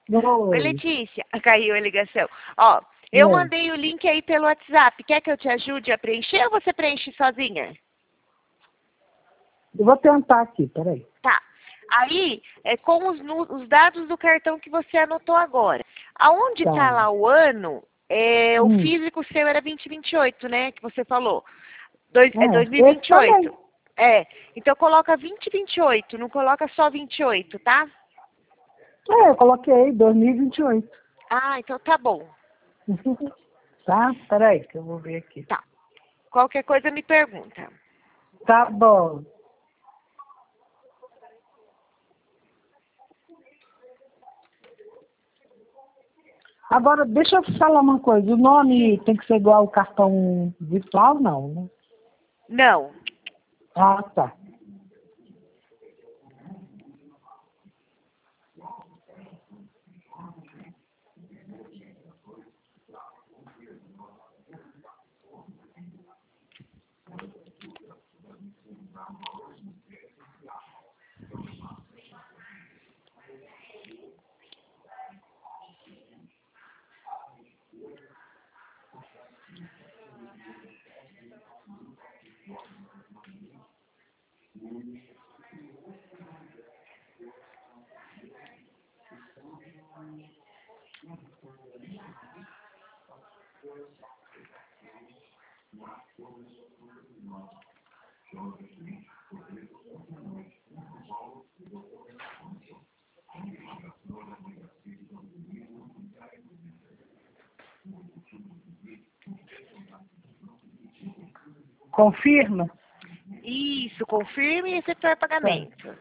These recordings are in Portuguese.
Oi, Oi. Letícia. Caiu a ligação. Ó, eu Oi. mandei o link aí pelo WhatsApp. Quer que eu te ajude a preencher ou você preenche sozinha? Eu vou tentar aqui, peraí. Tá. Aí, é com os dados do cartão que você anotou agora. Aonde Tá. tá lá o ano, o Hum. físico seu era 2028, né? Que você falou. É Esse também. 2028. É. Então coloca 2028, não coloca só 28, tá? Eu coloquei 2028. Ah, então tá bom. Tá? Peraí, que eu vou ver aqui. Tá. Qualquer coisa me pergunta. Tá bom. Agora, deixa eu falar uma coisa. O nome tem que ser igual ao cartão virtual, não, né? Não. Ah, tá. Confirma? Isso, confirme e efetuar pagamento.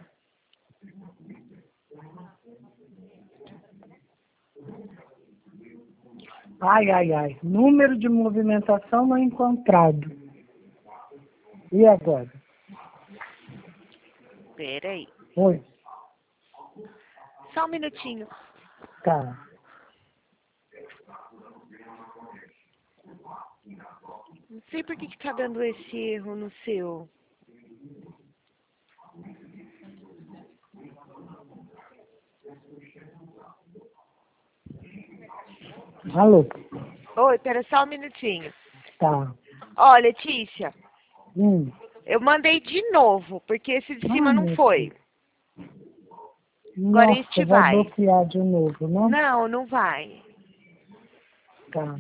Ai, ai, ai. Número de movimentação não encontrado. E agora? Pera aí. Oi. Só um minutinho. Tá. Não sei por que tá dando esse erro no seu. Alô? Oi, pera só um minutinho. Tá. Ó, Letícia, Hum. eu mandei de novo, porque esse de cima Ai, não meu foi. Deus. Agora Nossa, este vai vai. bloquear de novo, né? Não, não vai. Tá.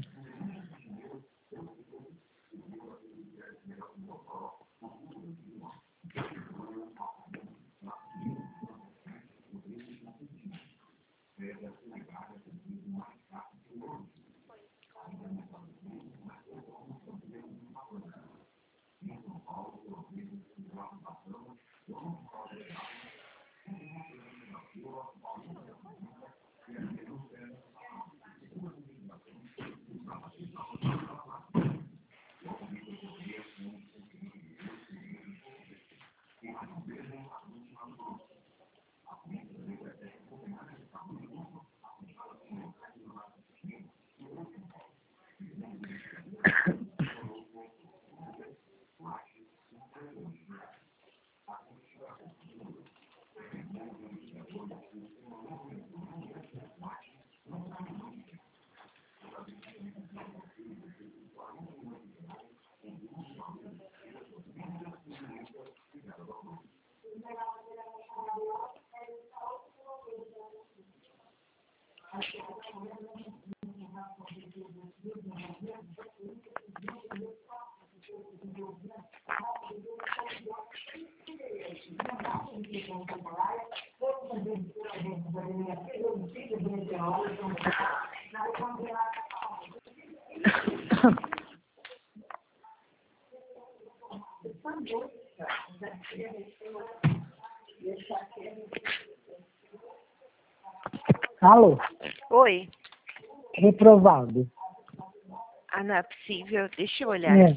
Alô? Oi. Reprovado. Ah, não é possível. Deixa eu olhar É. aqui.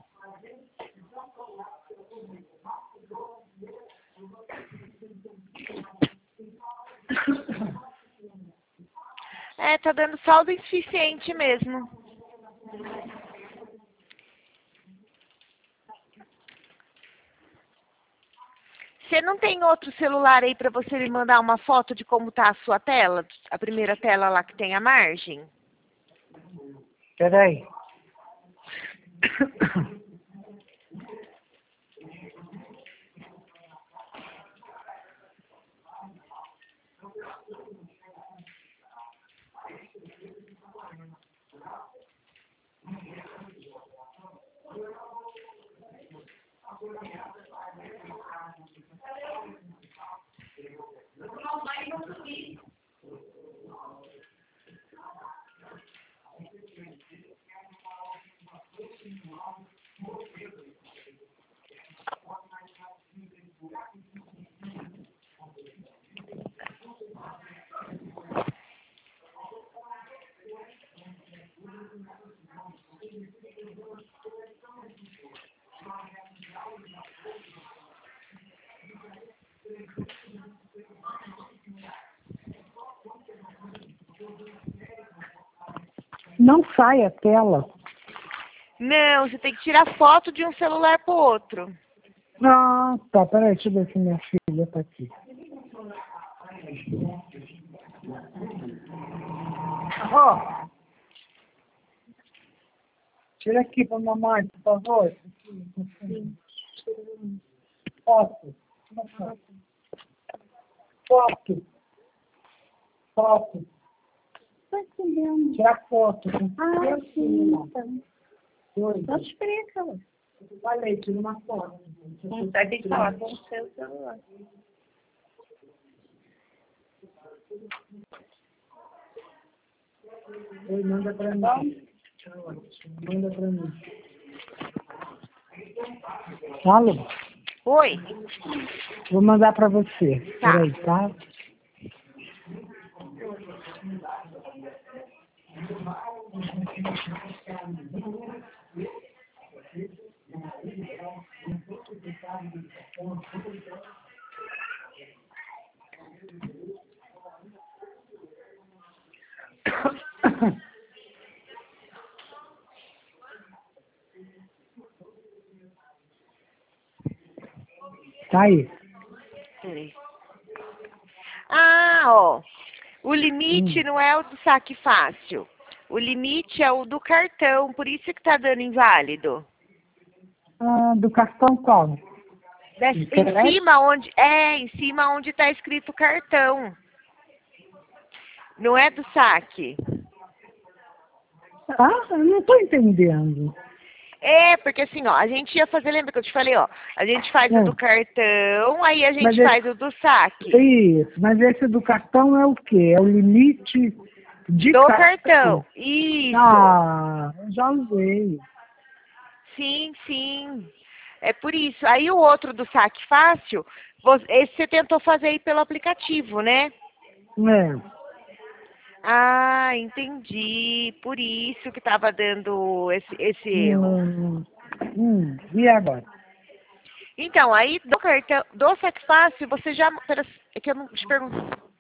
É, tá dando saldo insuficiente mesmo. Você não tem outro celular aí para você me mandar uma foto de como tá a sua tela? A primeira tela lá que tem a margem? Peraí. Não sai a tela. Não, você tem que tirar foto de um celular pro outro. Ah, tá. Peraí, deixa eu ver se minha filha tá aqui. Ó. Tira aqui pra mamãe, por favor. Sim. Foto. Foto. Foto. Tira foto. Ah, sim. Dois. Só explica. Falei, tira uma foto. Vai ter que falar com o seu celular. Oi, manda pra mim. Manda pra mim. Alô? Oi. Vou mandar pra você. Tá. Peraí, tá? Tá aí. Peraí. Ah, ó. O limite não é o do saque fácil. O limite é o do cartão, por isso que tá dando inválido. Ah, do cartão qual? Em cima onde tá escrito cartão. Não é do saque. Ah, eu não tô entendendo. É, porque assim, ó, a gente ia fazer, lembra que eu te falei, ó, a gente faz o do cartão, aí a gente faz o do saque. Isso, mas esse do cartão é o quê? É o limite de Do cartão. Isso. Ah, eu já usei. Sim, sim. É por isso. Aí o outro do saque fácil, esse você tentou fazer aí pelo aplicativo, né? É. Ah, entendi. Por isso que tava dando esse erro. E agora? Então, aí do cartão, do saque fácil, você já... É que eu não te pergunto.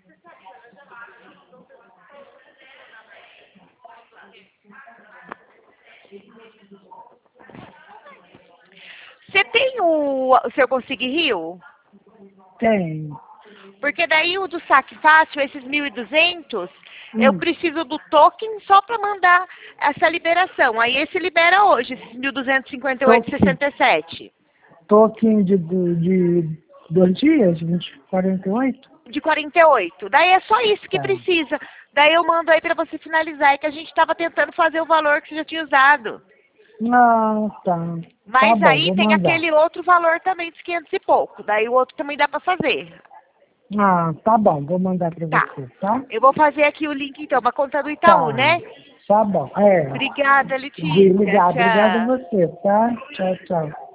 Você tem o seu Consigue Rio? Tem. Porque daí o do saque fácil, esses 1.200, eu preciso do token só para mandar essa liberação. Aí esse libera hoje, esses 1.258,67. Token de 2 dias, 48? De 48. Daí é só isso que precisa. Daí eu mando aí para você finalizar, que a gente estava tentando fazer o valor que você já tinha usado. Ah, tá. Mas tá aí bom, tem mandar. aquele outro valor também de 500 e pouco. Daí o outro também dá para fazer. Ah, tá bom, vou mandar para Tá. você, tá? Eu vou fazer aqui o link então, para conta do Itaú, né? Tá bom, é. Obrigada, Letícia. Obrigada a Tchau. você, tá? Tchau, tchau.